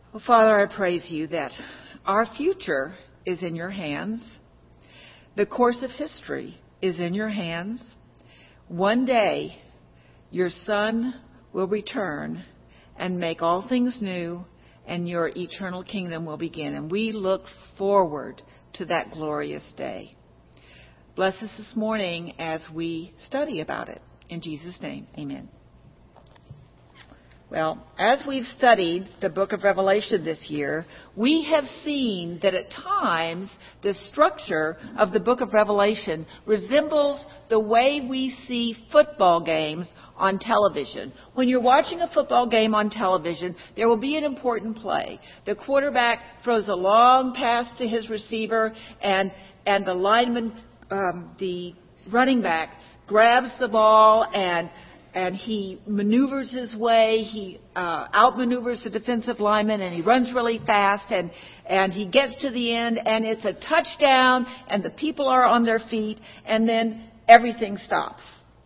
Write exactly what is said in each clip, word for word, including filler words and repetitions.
Well, Father, I praise you that our future is in your hands. The course of history is in your hands. One day, your Son will return and make all things new, and your eternal kingdom will begin. And we look forward to that glorious day. Bless us this morning as we study about it. In Jesus' name, amen. Well, as we've studied the book of Revelation this year, we have seen that at times the structure of the book of Revelation resembles the way we see football games on television. When you're watching a football game on television, there will be an important play. The quarterback throws a long pass to his receiver, and and the lineman, um, the running back, grabs the ball and and he maneuvers his way. He uh, outmaneuvers the defensive lineman, and he runs really fast, and and he gets to the end, and it's a touchdown, and the people are on their feet, and then everything stops.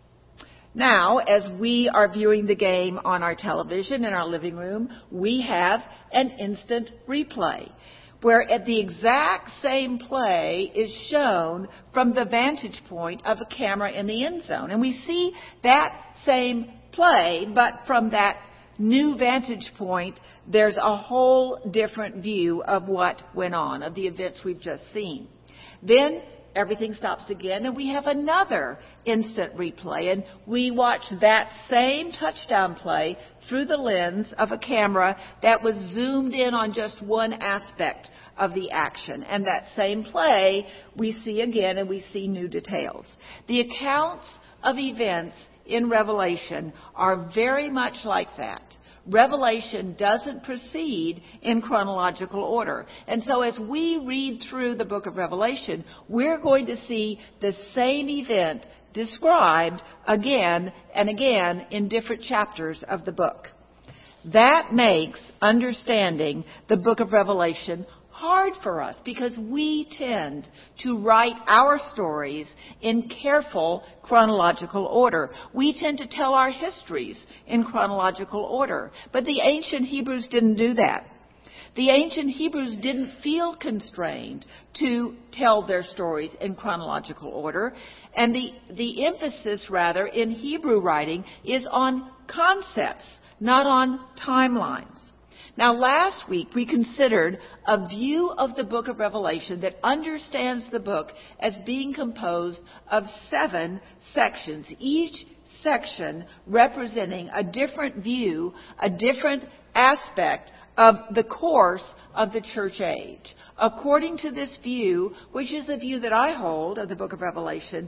Now, as we are viewing the game on our television in our living room, we have an instant replay, where at the exact same play is shown from the vantage point of a camera in the end zone. And we see that same play, but from that new vantage point, there's a whole different view of what went on, of the events we've just seen. Then everything stops again, and we have another instant replay, and we watch that same touchdown play through the lens of a camera that was zoomed in on just one aspect of the action. And that same play we see again, and we see new details. The accounts of events in Revelation are very much like that. Revelation doesn't proceed in chronological order. And so as we read through the book of Revelation, we're going to see the same event described again and again in different chapters of the book. That makes understanding the book of Revelation hard for us, because we tend to write our stories in careful chronological order. We tend to tell our histories in chronological order. But the ancient Hebrews didn't do that. The ancient Hebrews didn't feel constrained to tell their stories in chronological order. And the, the emphasis, rather, in Hebrew writing is on concepts, not on timelines. Now, last week we considered a view of the book of Revelation that understands the book as being composed of seven sections, each section representing a different view, a different aspect of the course of the church age. According to this view, which is a view that I hold of the book of Revelation,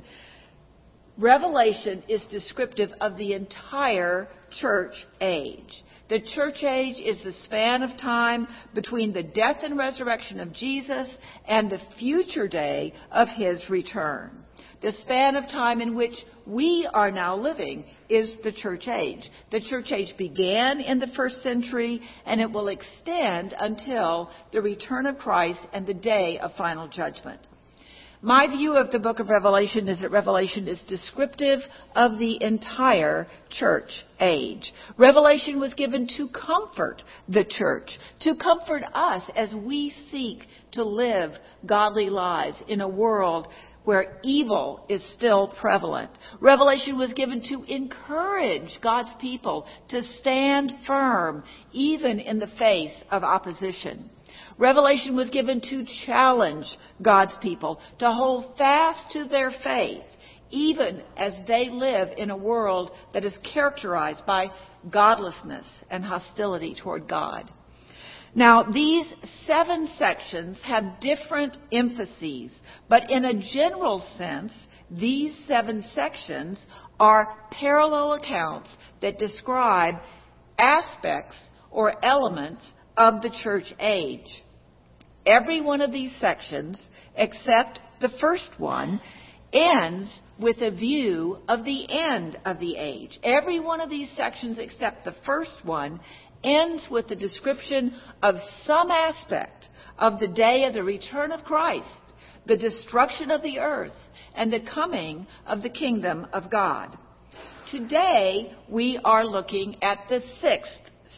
Revelation is descriptive of the entire church age. The church age is the span of time between the death and resurrection of Jesus and the future day of his return. The span of time in which we are now living is the church age. The church age began in the first century, and it will extend until the return of Christ and the day of final judgment. My view of the book of Revelation is that Revelation is descriptive of the entire church age. Revelation was given to comfort the church, to comfort us as we seek to live godly lives in a world where evil is still prevalent. Revelation was given to encourage God's people to stand firm, even in the face of opposition. Revelation was given to challenge God's people to hold fast to their faith, even as they live in a world that is characterized by godlessness and hostility toward God. Now, these seven sections have different emphases, but in a general sense, these seven sections are parallel accounts that describe aspects or elements of the church age. Every one of these sections, except the first one, ends with a view of the end of the age. Every one of these sections, except the first one, ends with a description of some aspect of the day of the return of Christ, the destruction of the earth, and the coming of the kingdom of God. Today, we are looking at the sixth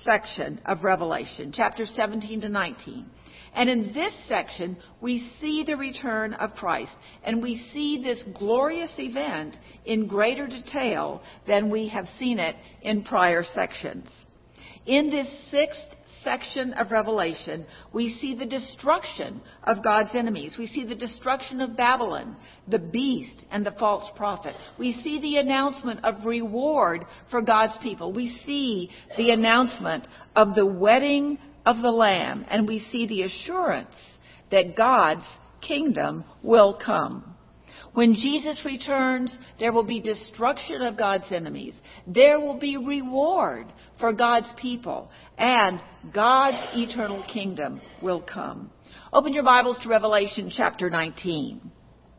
section of Revelation, chapters seventeen to nineteen. And in this section, we see the return of Christ, and we see this glorious event in greater detail than we have seen it in prior sections. In this sixth section of Revelation, we see the destruction of God's enemies. We see the destruction of Babylon, the beast, and the false prophet. We see the announcement of reward for God's people. We see the announcement of the wedding of the Lamb, and we see the assurance that God's kingdom will come. When Jesus returns, there will be destruction of God's enemies. There will be reward for God's people, and God's eternal kingdom will come. Open your Bibles to Revelation chapter nineteen.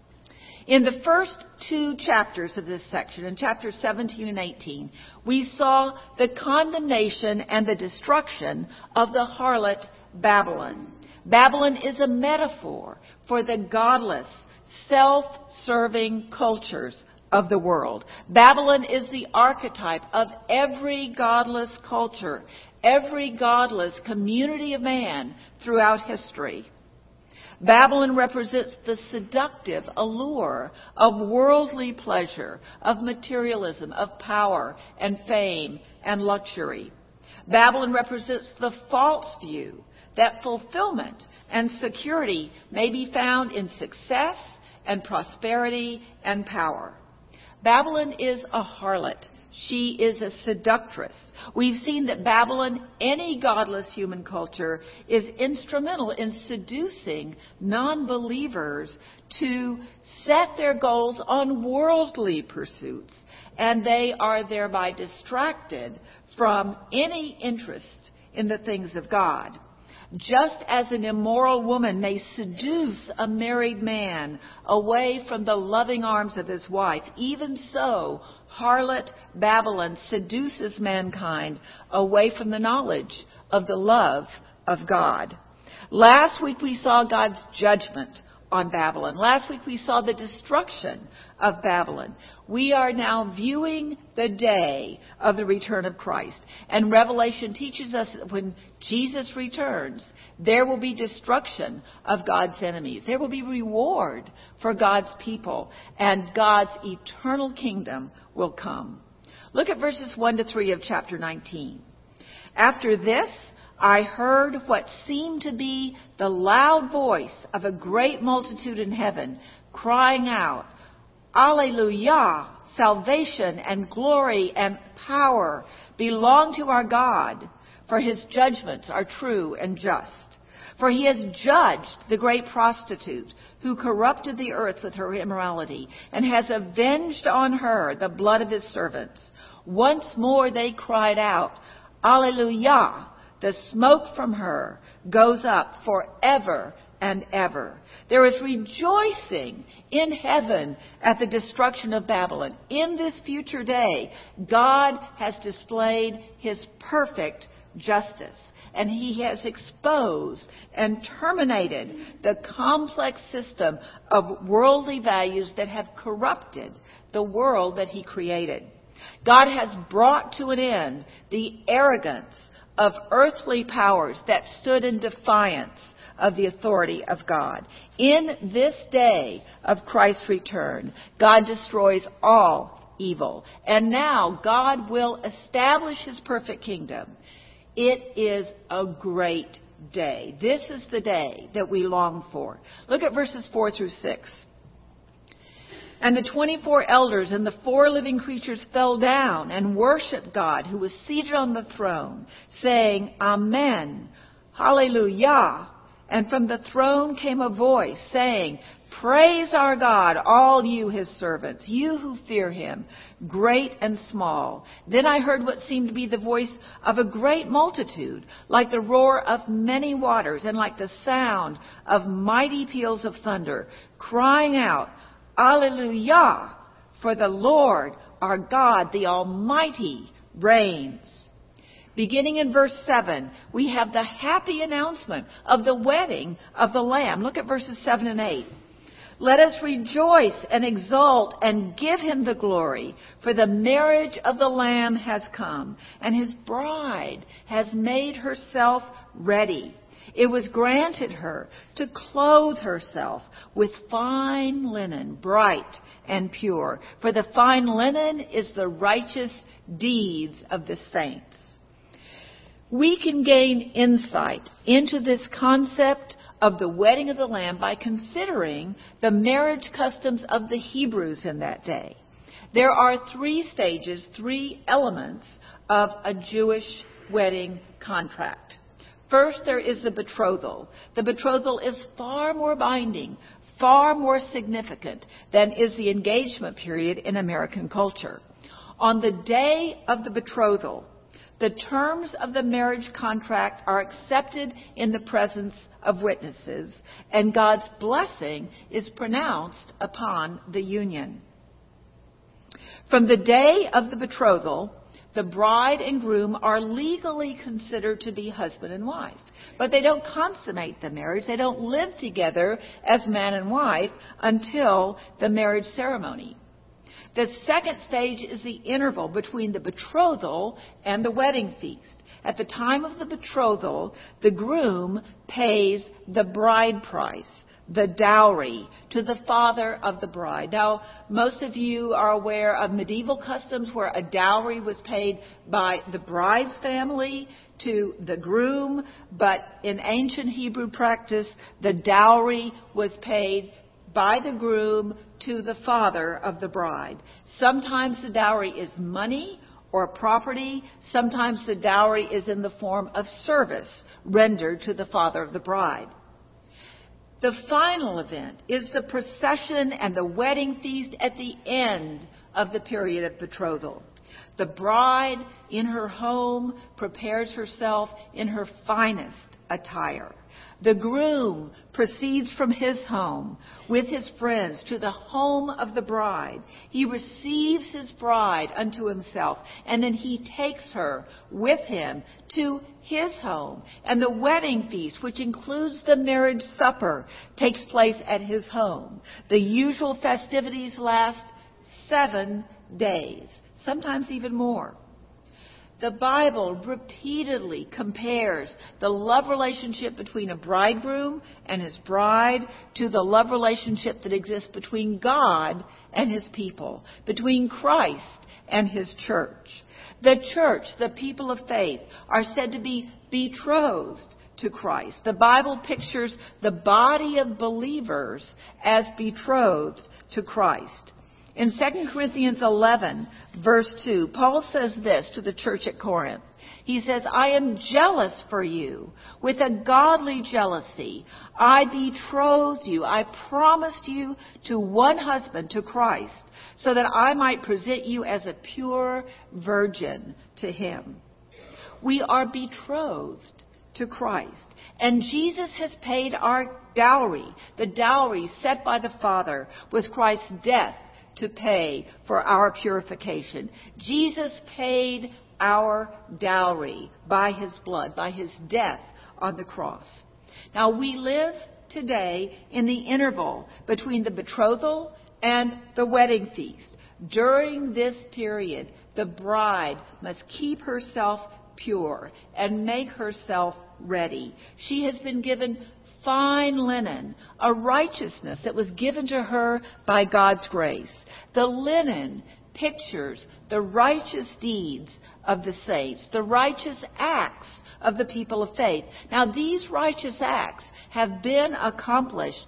In the first two chapters of this section, in chapters seventeen and eighteen, we saw the condemnation and the destruction of the harlot Babylon. Babylon is a metaphor for the godless, self-serving cultures of the world. Babylon is the archetype of every godless culture, every godless community of man throughout history. Babylon represents the seductive allure of worldly pleasure, of materialism, of power and fame and luxury. Babylon represents the false view that fulfillment and security may be found in success and prosperity and power. Babylon is a harlot. She is a seductress. We've seen that Babylon, any godless human culture, is instrumental in seducing non-believers to set their goals on worldly pursuits, and they are thereby distracted from any interest in the things of God. Just as an immoral woman may seduce a married man away from the loving arms of his wife, even so, harlot Babylon seduces mankind away from the knowledge of the love of God. Last week we saw God's judgment on Babylon. Last week we saw the destruction of Babylon. We are now viewing the day of the return of Christ. And Revelation teaches us that when Jesus returns, there will be destruction of God's enemies. There will be reward for God's people, and God's eternal kingdom will come. Look at verses one to three of chapter nineteen. After this, I heard what seemed to be the loud voice of a great multitude in heaven, crying out, Alleluia! Salvation and glory and power belong to our God, for his judgments are true and just. For he has judged the great prostitute who corrupted the earth with her immorality, and has avenged on her the blood of his servants. Once more they cried out, Alleluia! The smoke from her goes up forever and ever. There is rejoicing in heaven at the destruction of Babylon. In this future day, God has displayed his perfect justice, and he has exposed and terminated the complex system of worldly values that have corrupted the world that he created. God has brought to an end the arrogance of earthly powers that stood in defiance of the authority of God. In this day of Christ's return, God destroys all evil. And now God will establish his perfect kingdom. It is a great day. This is the day that we long for. Look at verses four through six. And the twenty-four elders and the four living creatures fell down and worshipped God who was seated on the throne, saying, Amen, Hallelujah. And from the throne came a voice saying, Praise our God, all you his servants, you who fear him, great and small. Then I heard what seemed to be the voice of a great multitude, like the roar of many waters, and like the sound of mighty peals of thunder, crying out, Alleluia! For the Lord our God, the Almighty, reigns. Beginning in verse seven, we have the happy announcement of the wedding of the Lamb. Look at verses seven and eight. Let us rejoice and exult and give him the glory, for the marriage of the Lamb has come, and his bride has made herself ready. It was granted her to clothe herself with fine linen, bright and pure, for the fine linen is the righteous deeds of the saints. We can gain insight into this concept of the wedding of the Lamb by considering the marriage customs of the Hebrews in that day. There are three stages, three elements of a Jewish wedding contract. First, there is the betrothal. The betrothal is far more binding, far more significant than is the engagement period in American culture. On the day of the betrothal, the terms of the marriage contract are accepted in the presence of witnesses, and God's blessing is pronounced upon the union. From the day of the betrothal, the bride and groom are legally considered to be husband and wife, but they don't consummate the marriage. They don't live together as man and wife until the marriage ceremony. The second stage is the interval between the betrothal and the wedding feast. At the time of the betrothal, the groom pays the bride price, the dowry, to the father of the bride. Now, most of you are aware of medieval customs where a dowry was paid by the bride's family to the groom, but in ancient Hebrew practice, the dowry was paid by the groom to the father of the bride. Sometimes the dowry is money or property. Sometimes the dowry is in the form of service rendered to the father of the bride. The final event is the procession and the wedding feast at the end of the period of betrothal. The bride in her home prepares herself in her finest attire. The groom proceeds from his home with his friends to the home of the bride. He receives his bride unto himself, and then he takes her with him to his home. And the wedding feast, which includes the marriage supper, takes place at his home. The usual festivities last seven days, sometimes even more. The Bible repeatedly compares the love relationship between a bridegroom and his bride to the love relationship that exists between God and his people, between Christ and his church. The church, the people of faith, are said to be betrothed to Christ. The Bible pictures the body of believers as betrothed to Christ. In Second Corinthians eleven, verse two, Paul says this to the church at Corinth. He says, I am jealous for you with a godly jealousy. I betrothed you. I promised you to one husband, to Christ, so that I might present you as a pure virgin to him. We are betrothed to Christ. And Jesus has paid our dowry, the dowry set by the Father with Christ's death to pay for our purification. Jesus paid our dowry by his blood, by his death on the cross. Now we live today in the interval between the betrothal and the wedding feast. During this period, the bride must keep herself pure and make herself ready. She has been given fine linen, a righteousness that was given to her by God's grace. The linen pictures the righteous deeds of the saints, the righteous acts of the people of faith. Now, these righteous acts have been accomplished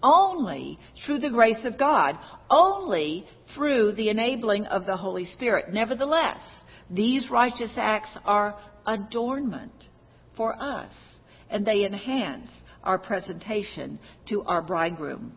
only through the grace of God, only through the enabling of the Holy Spirit. Nevertheless, these righteous acts are adornment for us, and they enhance our presentation to our bridegroom.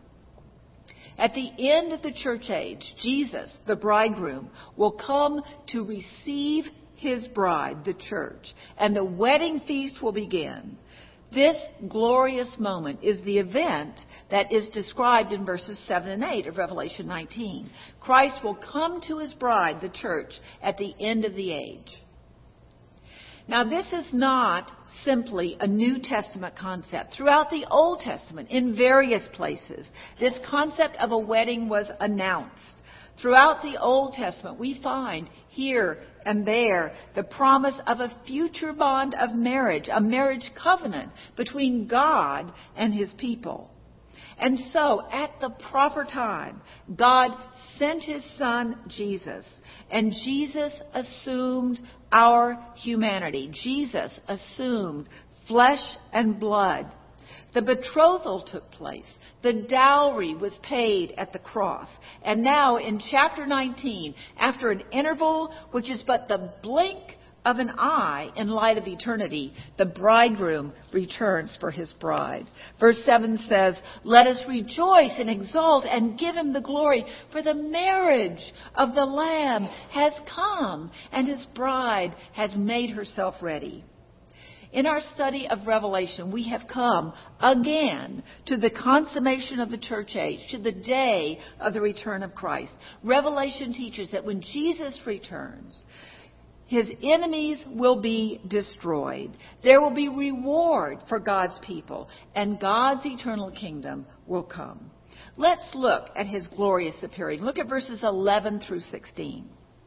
At the end of the church age, Jesus, the bridegroom, will come to receive his bride, the church, and the wedding feast will begin. This glorious moment is the event that is described in verses seven and eight of Revelation nineteen. Christ will come to his bride, the church, at the end of the age. Now, this is not simply a New Testament concept. Throughout the Old Testament, in various places, this concept of a wedding was announced. Throughout the Old Testament, we find here and there the promise of a future bond of marriage, a marriage covenant between God and His people. And so, at the proper time, God sent His Son, Jesus, and Jesus assumed our humanity. Jesus assumed flesh and blood. The betrothal took place. The dowry was paid at the cross. And now in chapter nineteen, after an interval which is but the blink of an eye in light of eternity, the bridegroom returns for his bride. Verse seven says, "Let us rejoice and exult and give Him the glory, for the marriage of the Lamb has come, and His bride has made herself ready." In our study of Revelation, we have come again to the consummation of the church age, to the day of the return of Christ. Revelation teaches that when Jesus returns, His enemies will be destroyed. There will be reward for God's people, and God's eternal kingdom will come. Let's look at His glorious appearing. Look at verses eleven through sixteen.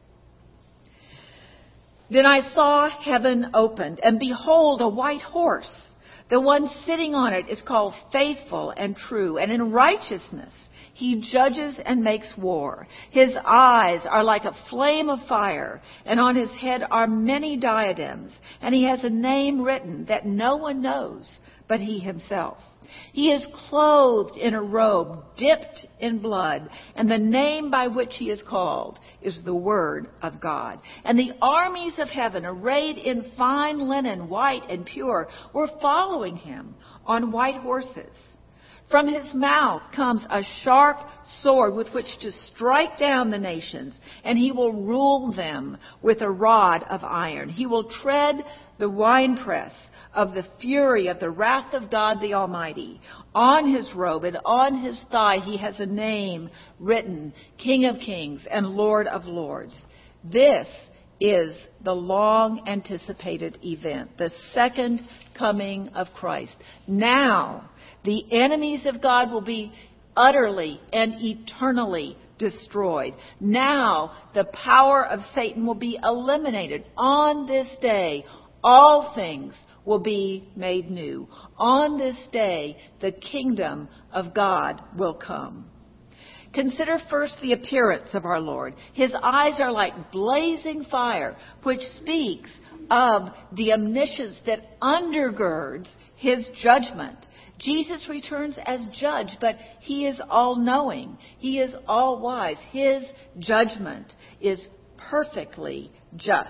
"Then I saw heaven opened, and behold, a white horse. The one sitting on it is called Faithful and True, and in righteousness He judges and makes war. His eyes are like a flame of fire, and on His head are many diadems, and He has a name written that no one knows but He Himself. He is clothed in a robe dipped in blood, and the name by which He is called is the Word of God. And the armies of heaven, arrayed in fine linen, white and pure, were following Him on white horses. From His mouth comes a sharp sword with which to strike down the nations, and He will rule them with a rod of iron. He will tread the winepress of the fury of the wrath of God the Almighty. On His robe and on His thigh He has a name written, King of Kings and Lord of Lords." This is the long anticipated event, the second coming of Christ. Now, the enemies of God will be utterly and eternally destroyed. Now, the power of Satan will be eliminated. On this day, all things will be made new. On this day, the kingdom of God will come. Consider first the appearance of our Lord. His eyes are like blazing fire, which speaks of the omniscience that undergirds His judgment. Jesus returns as judge, but He is all-knowing. He is all-wise. His judgment is perfectly just.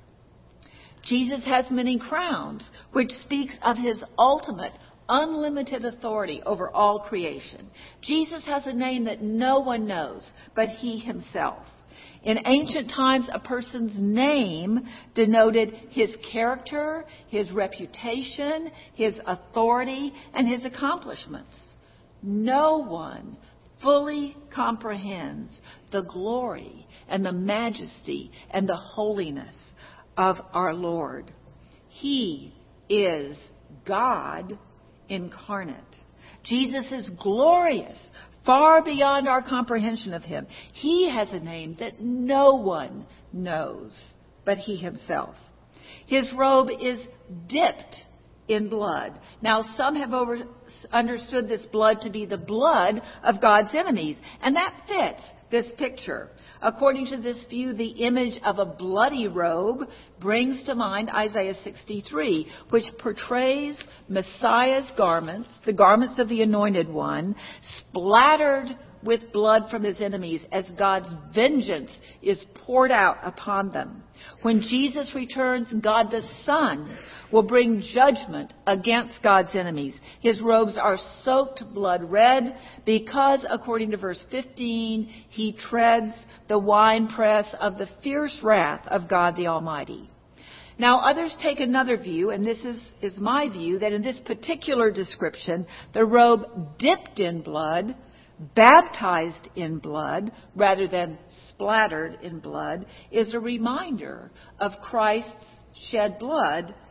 Jesus has many crowns, which speaks of His ultimate, unlimited authority over all creation. Jesus has a name that no one knows but He Himself. In ancient times, a person's name denoted his character, his reputation, his authority, and his accomplishments. No one fully comprehends the glory and the majesty and the holiness of our Lord. He is God incarnate. Jesus is glorious, far beyond our comprehension of Him. He has a name that no one knows but He Himself. His robe is dipped in blood. Now, some have over, understood this blood to be the blood of God's enemies, and that fits this picture. According to this view, the image of a bloody robe brings to mind Isaiah sixty-three, which portrays Messiah's garments, the garments of the Anointed One, splattered with blood from His enemies as God's vengeance is poured out upon them. When Jesus returns, God the Son will bring judgment against God's enemies. His robes are soaked blood red because, according to verse fifteen, He treads the winepress of the fierce wrath of God the Almighty. Now, others take another view, and this is, is my view, that in this particular description, the robe dipped in blood, baptized in blood, rather than splattered in blood, is a reminder of Christ's shed blood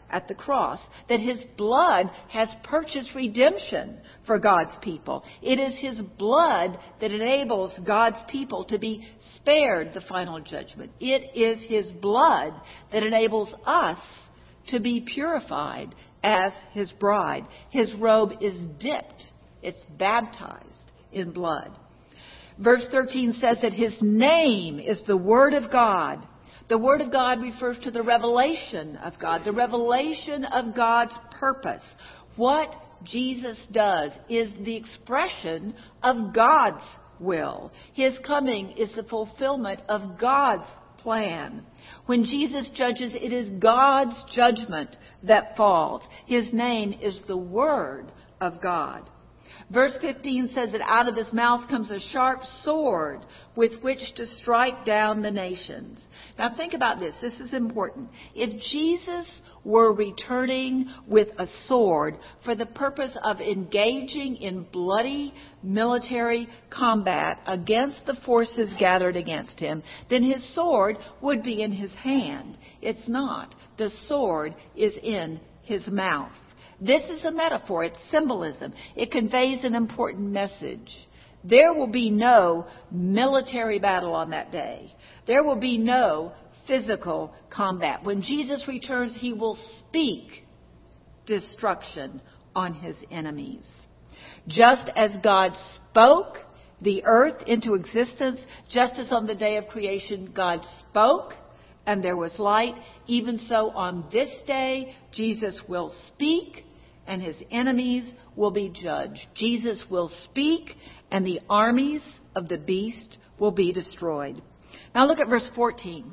at the cross, that his blood has purchased redemption for God's people. It is his blood that enables God's people to be spared the final judgment. It is his blood that enables us to be purified as his bride. His robe is dipped. It's baptized in blood. Verse thirteen says that his name is the Word of God. The Word of God refers to the revelation of God, the revelation of God's purpose. What Jesus does is the expression of God's will. His coming is the fulfillment of God's plan. When Jesus judges, it is God's judgment that falls. His name is the Word of God. Verse fifteen says that out of his mouth comes a sharp sword with which to strike down the nations. Now think about this. This is important. If Jesus were returning with a sword for the purpose of engaging in bloody military combat against the forces gathered against him, then his sword would be in his hand. It's not. The sword is in his mouth. This is a metaphor. It's symbolism. It conveys an important message. There will be no military battle on that day. There will be no physical combat. When Jesus returns, he will speak destruction on his enemies. Just as God spoke the earth into existence, just as on the day of creation God spoke and there was light, even so on this day Jesus will speak and his enemies will be judged. Jesus will speak and the armies of the beast will be destroyed. Now look at verse fourteen.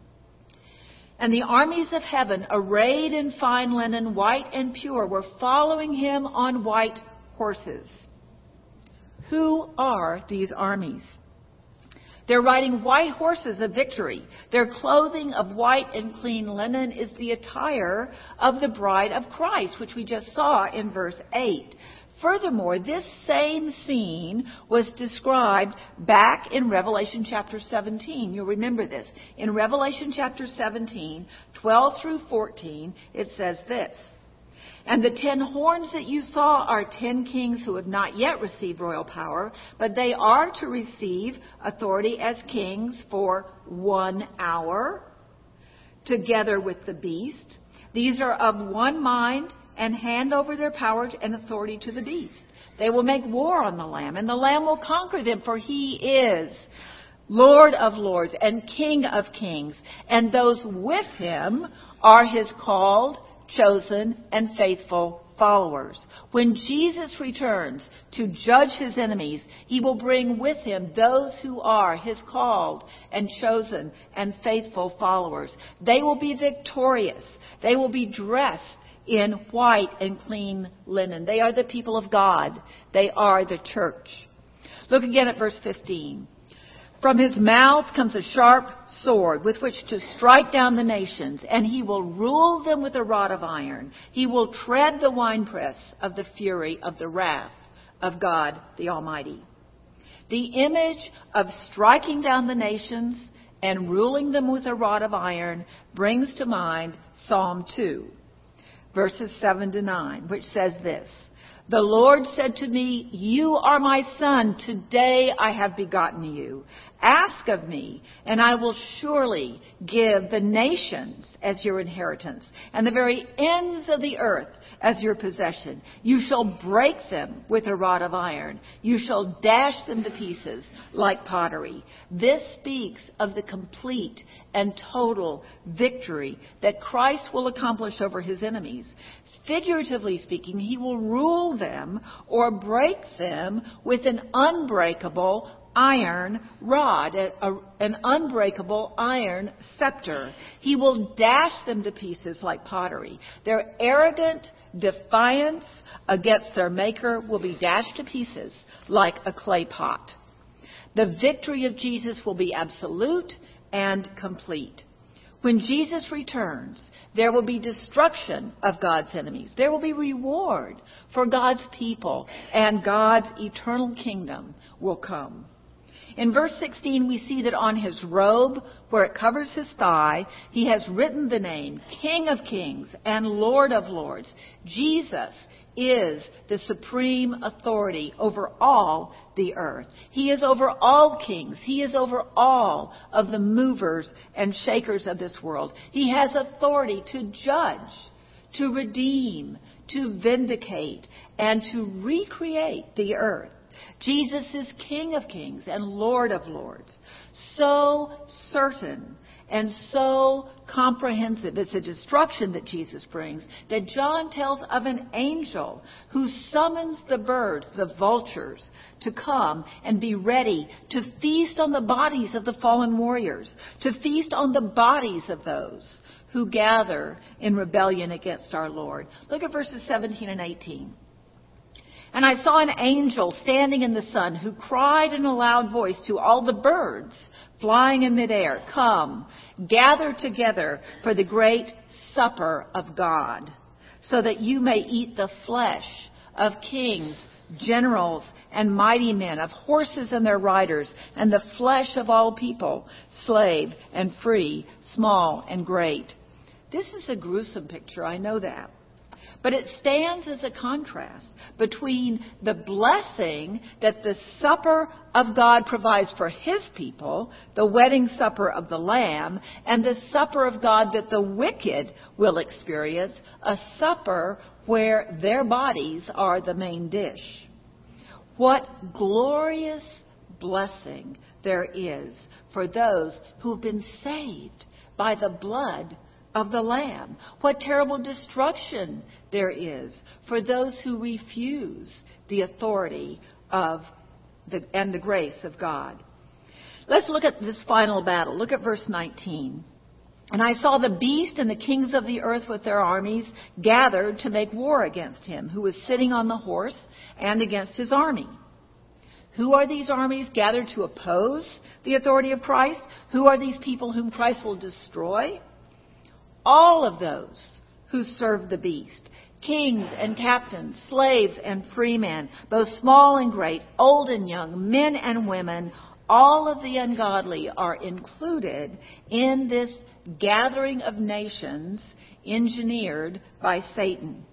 And the armies of heaven, arrayed in fine linen, white and pure, were following him on white horses. Who are these armies? They're riding white horses of victory. Their clothing of white and clean linen is the attire of the bride of Christ, which we just saw in verse eight. Furthermore, this same scene was described back in Revelation chapter seventeen. You'll remember this. In Revelation chapter seventeen, twelve through fourteen, it says this. And the ten horns that you saw are ten kings who have not yet received royal power, but they are to receive authority as kings for one hour, together with the beast. These are of one mind and hand over their power and authority to the beast. They will make war on the Lamb, and the Lamb will conquer them, for he is Lord of lords and King of kings, and those with him are his called, chosen, and faithful followers. When Jesus returns to judge his enemies, he will bring with him those who are his called and chosen and faithful followers. They will be victorious. They will be dressed in white and clean linen. They are the people of God. They are the church. Look again at verse fifteen. From his mouth comes a sharp sword with which to strike down the nations, and he will rule them with a rod of iron. He will tread the winepress of the fury of the wrath of God the Almighty. The image of striking down the nations and ruling them with a rod of iron brings to mind Psalm two. Verses seven to nine, which says this. The Lord said to me, you are my son. Today I have begotten you. Ask of me, and I will surely give the nations as your inheritance, and the very ends of the earth as your possession. You shall break them with a rod of iron. You shall dash them to pieces like pottery. This speaks of the complete and total victory that Christ will accomplish over his enemies. Figuratively speaking, he will rule them or break them with an unbreakable iron rod, a, a, an unbreakable iron scepter. He will dash them to pieces like pottery. Their arrogant defiance against their maker will be dashed to pieces like a clay pot. The victory of Jesus will be absolute and complete. When Jesus returns, there will be destruction of God's enemies. There will be reward for God's people, and God's eternal kingdom will come. In verse sixteen, we see that on his robe, where it covers his thigh, he has written the name King of Kings and Lord of Lords. Jesus is the supreme authority over all the earth. He is over all kings. He is over all of the movers and shakers of this world. He has authority to judge, to redeem, to vindicate, and to recreate the earth. Jesus is King of Kings and Lord of Lords. So certain and so comprehensive is the destruction that Jesus brings that John tells of an angel who summons the birds, the vultures, to come and be ready to feast on the bodies of the fallen warriors, to feast on the bodies of those who gather in rebellion against our Lord. Look at verses seventeen and eighteen. And I saw an angel standing in the sun who cried in a loud voice to all the birds flying in midair, "Come, gather together for the great supper of God, so that you may eat the flesh of kings, generals, and mighty men, of horses and their riders, and the flesh of all people, slave and free, small and great." This is a gruesome picture, I know that. But it stands as a contrast between the blessing that the supper of God provides for his people, the wedding supper of the Lamb, and the supper of God that the wicked will experience, a supper where their bodies are the main dish. What glorious blessing there is for those who have been saved by the blood of the Lamb. What terrible destruction there is for those who refuse the authority of the, and the grace of God. Let's look at this final battle. Look at verse nineteen. And I saw the beast and the kings of the earth with their armies gathered to make war against him who was sitting on the horse and against his army. Who are these armies gathered to oppose the authority of Christ? Who are these people whom Christ will destroy? All of those who serve the beast, kings and captains, slaves and free men, both small and great, old and young, men and women, all of the ungodly are included in this gathering of nations engineered by Satan.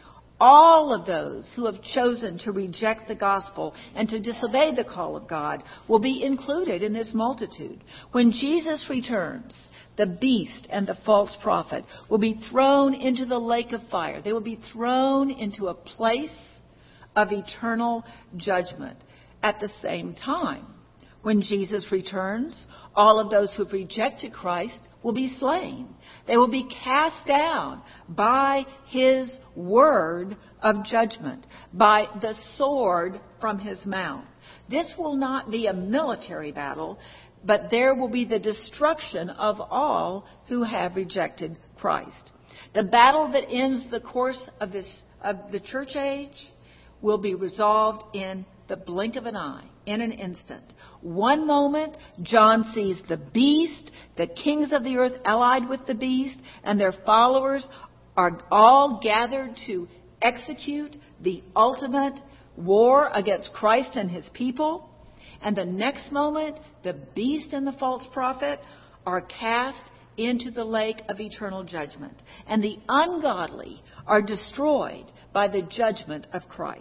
All of those who have chosen to reject the gospel and to disobey the call of God will be included in this multitude. When Jesus returns, the beast and the false prophet will be thrown into the lake of fire. They will be thrown into a place of eternal judgment. At the same time, when Jesus returns, all of those who have rejected Christ will be slain. They will be cast down by his word of judgment, by the sword from his mouth. This will not be a military battle, but there will be the destruction of all who have rejected Christ. The battle that ends the course of this of the church age will be resolved in the blink of an eye, in an instant. One moment, John sees the beast, the kings of the earth allied with the beast, and their followers are all gathered to execute the ultimate war against Christ and his people. And the next moment, the beast and the false prophet are cast into the lake of eternal judgment. And the ungodly are destroyed by the judgment of Christ.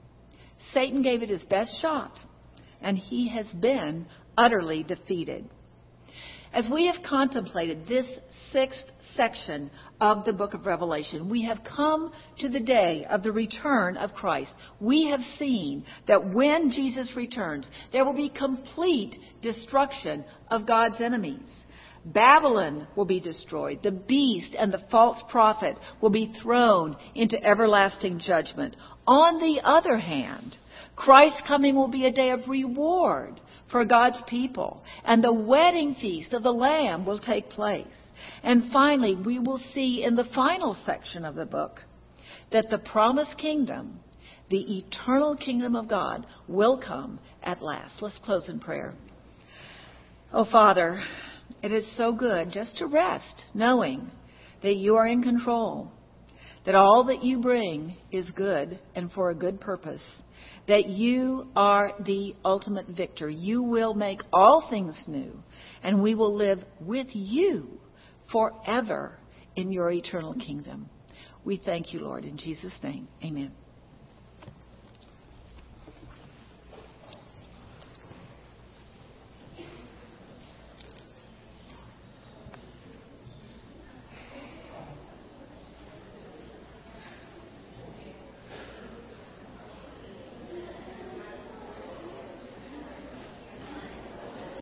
Satan gave it his best shot, and he has been utterly defeated. As we have contemplated this sixth section of the book of Revelation, we have come to the day of the return of Christ. We have seen that when Jesus returns, there will be complete destruction of God's enemies. Babylon will be destroyed. The beast and the false prophet will be thrown into everlasting judgment. On the other hand, Christ's coming will be a day of reward for God's people, and the wedding feast of the Lamb will take place. And finally, we will see in the final section of the book that the promised kingdom, the eternal kingdom of God, will come at last. Let's close in prayer. Oh, Father, it is so good just to rest knowing that you are in control, that all that you bring is good and for a good purpose, that you are the ultimate victor. You will make all things new, and we will live with you forever in your eternal kingdom. We thank you, Lord, in Jesus' name. Amen.